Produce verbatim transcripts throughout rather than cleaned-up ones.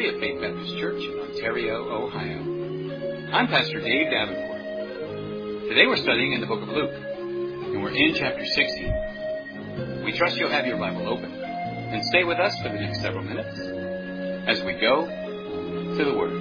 ministry of Faith Baptist Church in Ontario, Ohio. I'm Pastor Dave Davenport. Today we're studying in the book of Luke, and we're in chapter sixteen. We trust you'll have your Bible open and stay with us for the next several minutes as we go to the Word.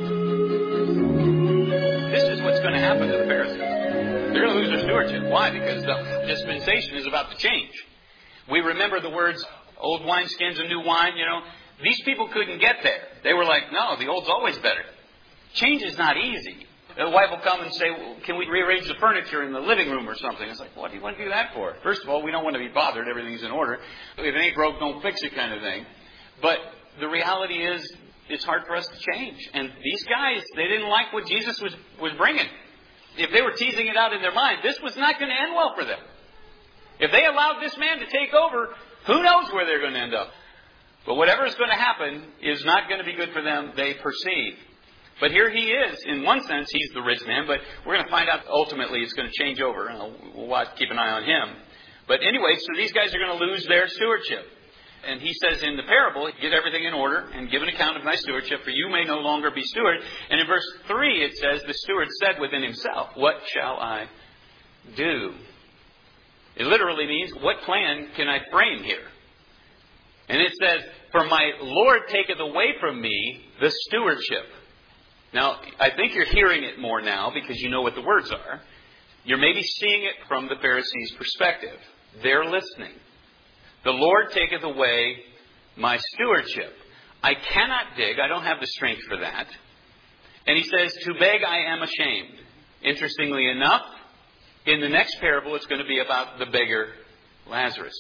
This is what's going to happen to the Pharisees. They're going to lose their stewardship. Why? Because the dispensation is about to change. We remember the words, old wineskins and new wine, you know. These people couldn't get there. They were like, no, the old's always better. Change is not easy. The wife will come and say, well, can we rearrange the furniture in the living room or something? It's like, what do you want to do that for? First of all, we don't want to be bothered. Everything's in order. If it ain't broke, don't fix it kind of thing. But the reality is, it's hard for us to change. And these guys, they didn't like what Jesus was, was bringing. If they were teasing it out in their mind, this was not going to end well for them. If they allowed this man to take over, who knows where they're going to end up. But whatever is going to happen is not going to be good for them, they perceive. But here he is. In one sense, he's the rich man, but we're going to find out ultimately it's going to change over. And we'll watch, keep an eye on him. But anyway, so these guys are going to lose their stewardship. And he says in the parable, get everything in order and give an account of thy stewardship, for you may no longer be steward. And in verse three it says, the steward said within himself, what shall I do? It literally means, what plan can I frame here? And it says, for my Lord taketh away from me the stewardship. Now, I think you're hearing it more now because you know what the words are. You're maybe seeing it from the Pharisees' perspective. They're listening. The Lord taketh away my stewardship. I cannot dig. I don't have the strength for that. And he says, to beg I am ashamed. Interestingly enough, in the next parable, it's going to be about the beggar Lazarus.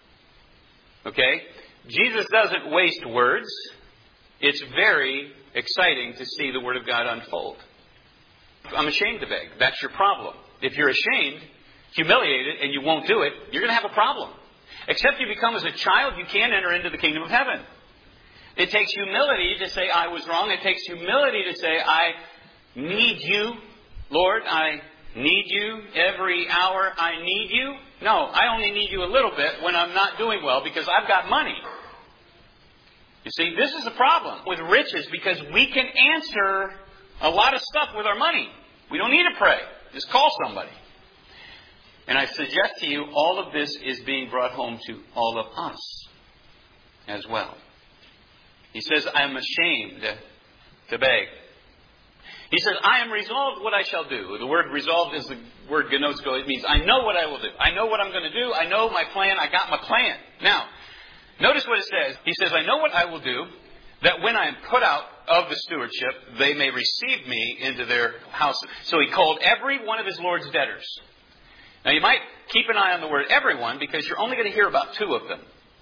Okay? Jesus doesn't waste words. It's very exciting to see the Word of God unfold. I'm ashamed to beg. That's your problem. If you're ashamed, humiliated, and you won't do it, you're going to have a problem. Except you become as a child, you can't enter into the kingdom of heaven. It takes humility to say, I was wrong. It takes humility to say, I need you, Lord. I need you every hour. I need you. No, I only need you a little bit when I'm not doing well because I've got money. You see, this is the problem with riches because we can answer a lot of stuff with our money. We don't need to pray. Just call somebody. And I suggest to you, all of this is being brought home to all of us as well. He says, I am ashamed to beg. He says, I am resolved what I shall do. The word resolved is the word gnosko. It means I know what I will do. I know what I'm going to do. I know my plan. I got my plan. Now, notice what it says. He says, I know what I will do, that when I am put out of the stewardship, they may receive me into their house. So he called every one of his Lord's debtors. Now, you might keep an eye on the word everyone because you're only going to hear about two of them.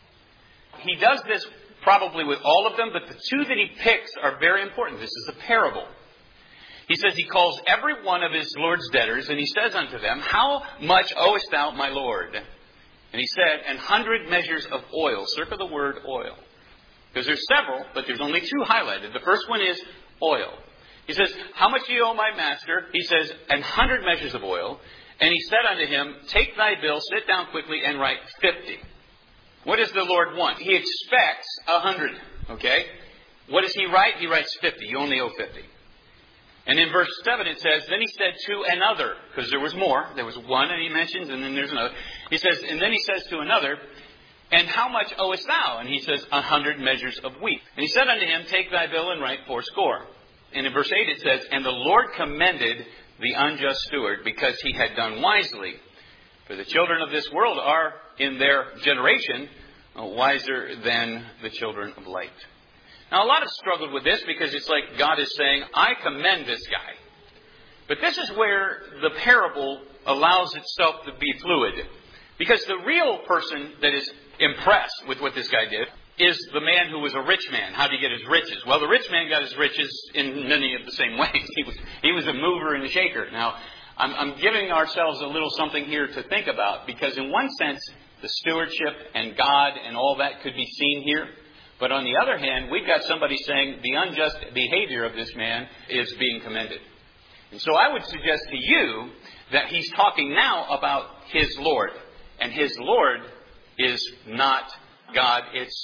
He does this probably with all of them, but the two that he picks are very important. This is a parable. He says he calls every one of his Lord's debtors, and he says unto them, how much owest thou, my Lord? And he said, an hundred measures of oil. Circle the word oil. Because there's several, but there's only two highlighted. The first one is oil. He says, how much do you owe my master? He says, an hundred measures of oil. And he said unto him, take thy bill, sit down quickly, and write fifty. What does the Lord want? He expects a hundred. Okay? What does he write? He writes fifty. You only owe fifty. And in verse seven it says, then he said to another, because there was more. There was one and he mentions, and then there's another. He says, and then he says to another, and how much owest thou? And he says, a hundred measures of wheat. And he said unto him, take thy bill and write fourscore. And in verse eight it says, and the Lord commended the unjust steward because he had done wisely. For the children of this world are, in their generation, wiser than the children of light. Now, a lot have struggled with this because it's like God is saying, I commend this guy. But this is where the parable allows itself to be fluid. Because the real person that is impressed with what this guy did is the man who was a rich man. How did he get his riches? Well, the rich man got his riches in many of the same ways. He was, he was a mover and a shaker. Now, I'm, I'm giving ourselves a little something here to think about because in one sense, the stewardship and God and all that could be seen here. But on the other hand, we've got somebody saying the unjust behavior of this man is being commended. And so I would suggest to you that he's talking now about his Lord. And his Lord is not God, it's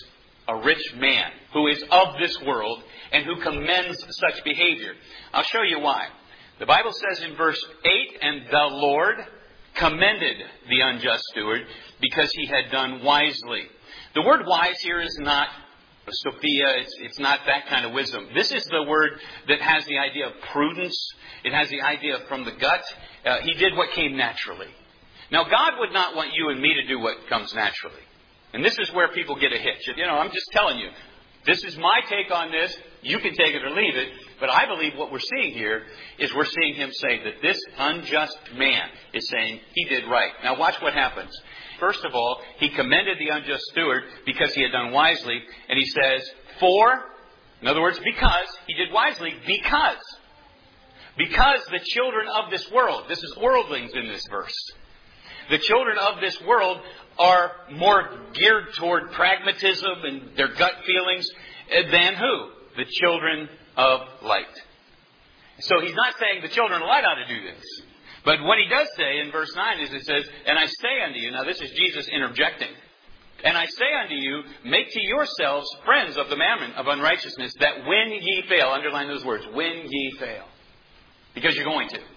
a rich man who is of this world and who commends such behavior. I'll show you why. The Bible says in verse eight, and the Lord commended the unjust steward because he had done wisely. The word wise here is not Sophia, it's, it's not that kind of wisdom. This is the word that has the idea of prudence. It has the idea from the gut. Uh, he did what came naturally. Now, God would not want you and me to do what comes naturally. And this is where people get a hitch. You know, I'm just telling you, this is my take on this. You can take it or leave it. But I believe what we're seeing here is we're seeing him say that this unjust man is saying he did right. Now, watch what happens. First of all, he commended the unjust steward because he had done wisely. And he says, for, in other words, because he did wisely, because. Because the children of this world, this is worldlings in this verse. The children of this world are more geared toward pragmatism and their gut feelings than who? The children of light. So he's not saying the children of light ought to do this. But what he does say in verse nine is it says, and I say unto you, now this is Jesus interjecting, and I say unto you, make to yourselves friends of the mammon of unrighteousness, that when ye fail, underline those words, when ye fail. Because you're going to.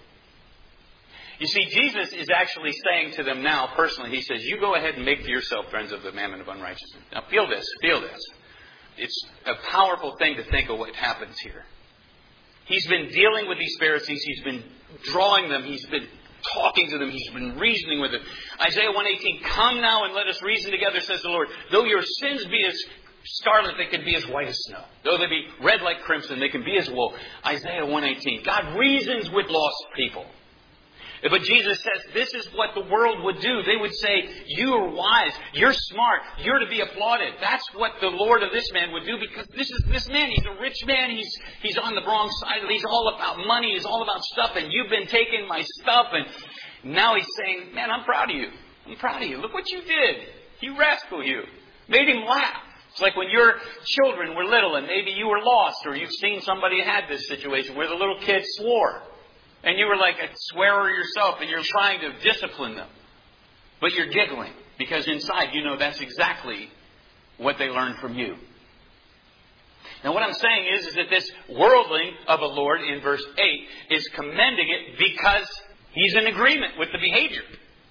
You see, Jesus is actually saying to them now, personally, he says, you go ahead and make to yourself friends of the mammon of unrighteousness. Now feel this, feel this. It's a powerful thing to think of what happens here. He's been dealing with these Pharisees. He's been drawing them. He's been talking to them. He's been reasoning with them. Isaiah one eighteen, come now and let us reason together, says the Lord. Though your sins be as scarlet, they can be as white as snow. Though they be red like crimson, they can be as wool. Isaiah one eighteen. God reasons with lost people. But Jesus says this is what the world would do. They would say, you are wise, you're smart, you're to be applauded. That's what the Lord of this man would do, because this is this man, he's a rich man, he's he's on the wrong side, he's all about money, he's all about stuff, and you've been taking my stuff, and now he's saying, man, I'm proud of you. I'm proud of you. Look what you did. He rascaled you. Made him laugh. It's like when your children were little and maybe you were lost, or you've seen somebody who had this situation where the little kid swore. And you were like a swearer yourself and you're trying to discipline them. But you're giggling because inside you know that's exactly what they learned from you. Now what I'm saying is, is that this worldling of a Lord in verse eight is commending it because he's in agreement with the behavior.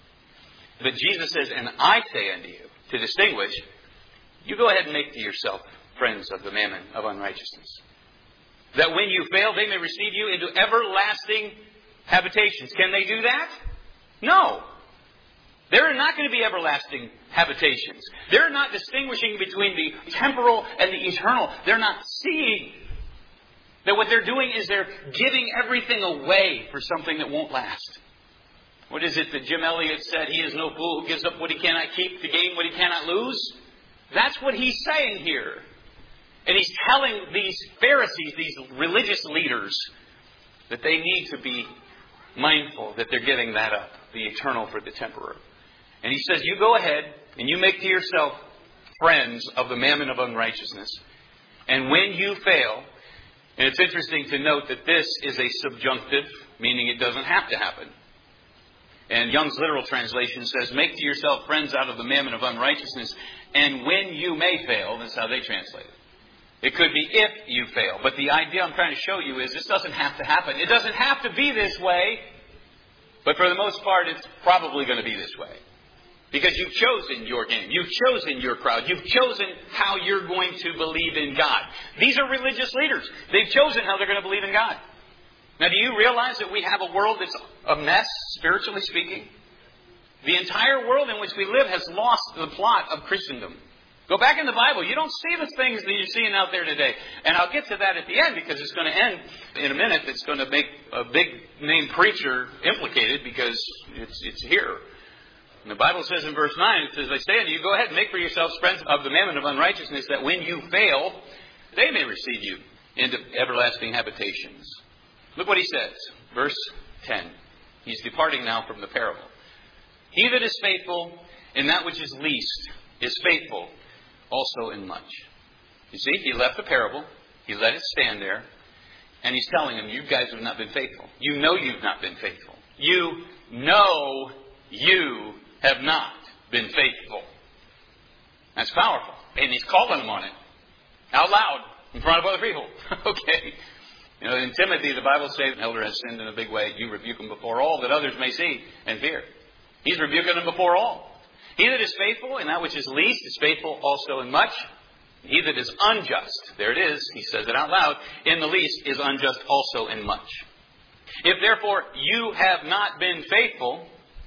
But Jesus says, and I say unto you, to distinguish, you go ahead and make to yourself friends of the mammon of unrighteousness, that when you fail, they may receive you into everlasting habitations. Can they do that? No. There are not going to be everlasting habitations. They're not distinguishing between the temporal and the eternal. They're not seeing that what they're doing is they're giving everything away for something that won't last. What is it that Jim Elliot said? He is no fool who gives up what he cannot keep to gain what he cannot lose. That's what he's saying here. And he's telling these Pharisees, these religious leaders, that they need to be mindful that they're giving that up, the eternal for the temporary. And he says, you go ahead and you make to yourself friends of the mammon of unrighteousness. And when you fail, and it's interesting to note that this is a subjunctive, meaning it doesn't have to happen. And Young's literal translation says, make to yourself friends out of the mammon of unrighteousness. And when you may fail, that's how they translate it. It could be if you fail. But the idea I'm trying to show you is this doesn't have to happen. It doesn't have to be this way. But for the most part, it's probably going to be this way. Because you've chosen your game. You've chosen your crowd. You've chosen how you're going to believe in God. These are religious leaders. They've chosen how they're going to believe in God. Now, do you realize that we have a world that's a mess, spiritually speaking? The entire world in which we live has lost the plot of Christendom. Go back in the Bible. You don't see the things that you're seeing out there today. And I'll get to that at the end because it's going to end in a minute. It's going to make a big name preacher implicated because it's it's here. And the Bible says in verse nine, it says, I say unto you, go ahead and make for yourselves friends of the mammon of unrighteousness, that when you fail, they may receive you into everlasting habitations. Look what he says. Verse ten. He's departing now from the parable. He that is faithful in that which is least is faithful also in much. You see, he left the parable. He let it stand there. And he's telling them, you guys have not been faithful. You know you've not been faithful. You know you have not been faithful. That's powerful. And he's calling them on it. Out loud. In front of other people. Okay. You know, in Timothy, the Bible says, an elder has sinned in a big way. You rebuke him before all, that others may see and fear. He's rebuking them before all. He that is faithful in that which is least is faithful also in much. He that is unjust, there it is, he says it out loud, in the least is unjust also in much. If therefore you have not been faithful,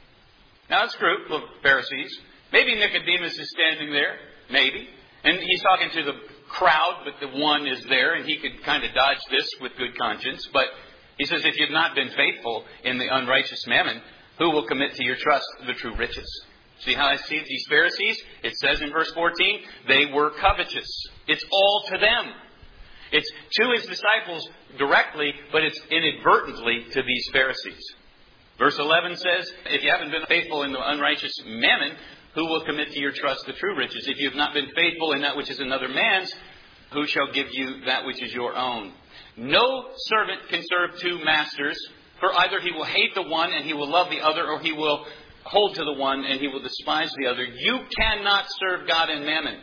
now this group of Pharisees, maybe Nicodemus is standing there, maybe, and he's talking to the crowd, but the one is there, and he could kind of dodge this with good conscience, but he says, if you've not been faithful in the unrighteous mammon, who will commit to your trust the true riches? See how I see these Pharisees? It says in verse fourteen, they were covetous. It's all to them. It's to his disciples directly, but it's inadvertently to these Pharisees. Verse eleven says, if you haven't been faithful in the unrighteous mammon, who will commit to your trust the true riches? If you have not been faithful in that which is another man's, who shall give you that which is your own? No servant can serve two masters, for either he will hate the one and he will love the other, or he will hold to the one and he will despise the other. You cannot serve God and mammon.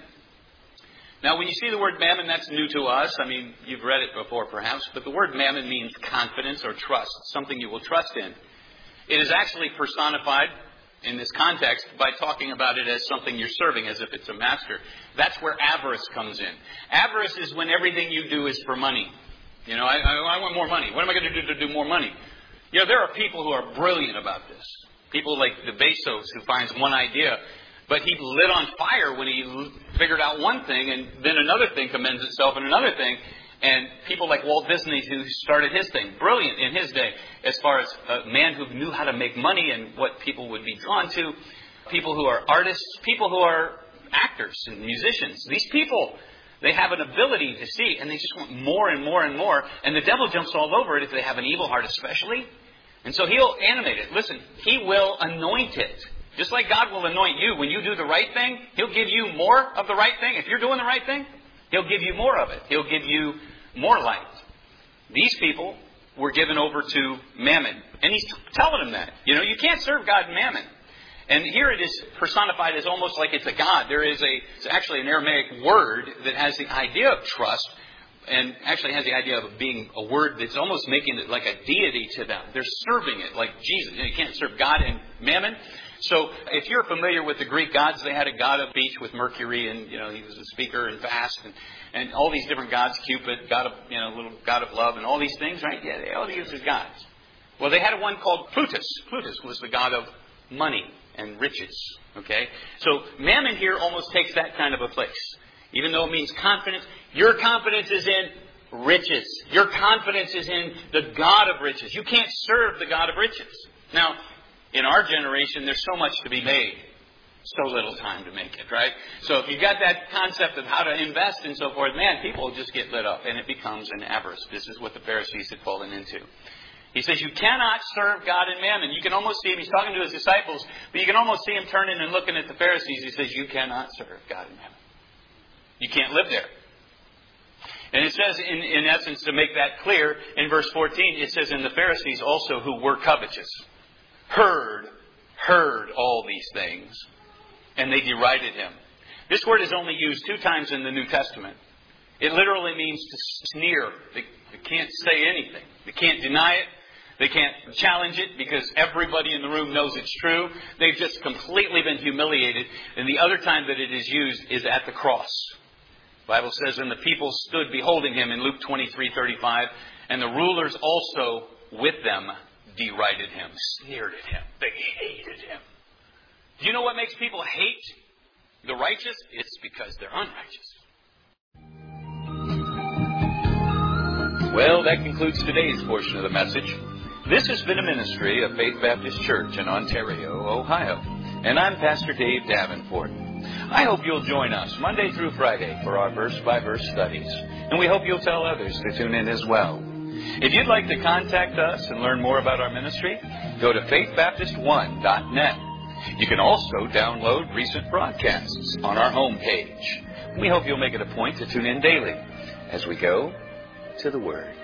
Now, when you see the word mammon, that's new to us. I mean, you've read it before perhaps, but the word mammon means confidence or trust, something you will trust in. It is actually personified in this context by talking about it as something you're serving, as if it's a master. That's where avarice comes in. Avarice is when everything you do is for money. You know, I, I, I want more money. What am I going to do to do more money? You know, there are people who are brilliant about this. People like the Bezos, who finds one idea, but he lit on fire when he figured out one thing, and then another thing commends itself and another thing. And people like Walt Disney, who started his thing, brilliant in his day, as far as a man who knew how to make money and what people would be drawn to, people who are artists, people who are actors and musicians. These people, they have an ability to see, and they just want more and more and more. And the devil jumps all over it if they have an evil heart especially. And so he'll animate it. Listen, he will anoint it. Just like God will anoint you when you do the right thing, he'll give you more of the right thing. If you're doing the right thing, he'll give you more of it. He'll give you more light. These people were given over to mammon. And he's telling them that. You know, you can't serve God and mammon. And here it is personified as almost like it's a god. There is a, it's actually an Aramaic word that has the idea of trust, and actually has the idea of being a word that's almost making it like a deity to them. They're serving it like Jesus. You can't serve God and mammon. So if you're familiar with the Greek gods, they had a god of speech with Mercury, and you know he was a speaker and fast, and, and all these different gods, Cupid, god of you know little god of love, and all these things, right? Yeah, they all used as gods. Well, they had one called Plutus. Plutus was the god of money and riches. Okay, so mammon here almost takes that kind of a place. Even though it means confidence, your confidence is in riches. Your confidence is in the God of riches. You can't serve the God of riches. Now, in our generation, there's so much to be made. So little time to make it, right? So if you've got that concept of how to invest and so forth, man, people just get lit up and it becomes an avarice. This is what the Pharisees had fallen into. He says, you cannot serve God and mammon. You can almost see him, he's talking to his disciples, but you can almost see him turning and looking at the Pharisees. He says, you cannot serve God and mammon. You can't live there. And it says, in, in essence, to make that clear, in verse fourteen, it says, and the Pharisees also who were covetous heard, heard all these things, and they derided him. This word is only used two times in the New Testament. It literally means to sneer. They, they can't say anything. They can't deny it. They can't challenge it because everybody in the room knows it's true. They've just completely been humiliated. And the other time that it is used is at the cross. The Bible says, and the people stood beholding him in Luke twenty-three thirty-five, and the rulers also with them derided him, sneered at him. They hated him. Do you know what makes people hate the righteous? It's because they're unrighteous. Well, that concludes today's portion of the message. This has been a ministry of Faith Baptist Church in Ontario, Ohio. And I'm Pastor Dave Davenport. I hope you'll join us Monday through Friday for our verse-by-verse studies. And we hope you'll tell others to tune in as well. If you'd like to contact us and learn more about our ministry, go to faith baptist one dot net. You can also download recent broadcasts on our homepage. We hope you'll make it a point to tune in daily as we go to the Word.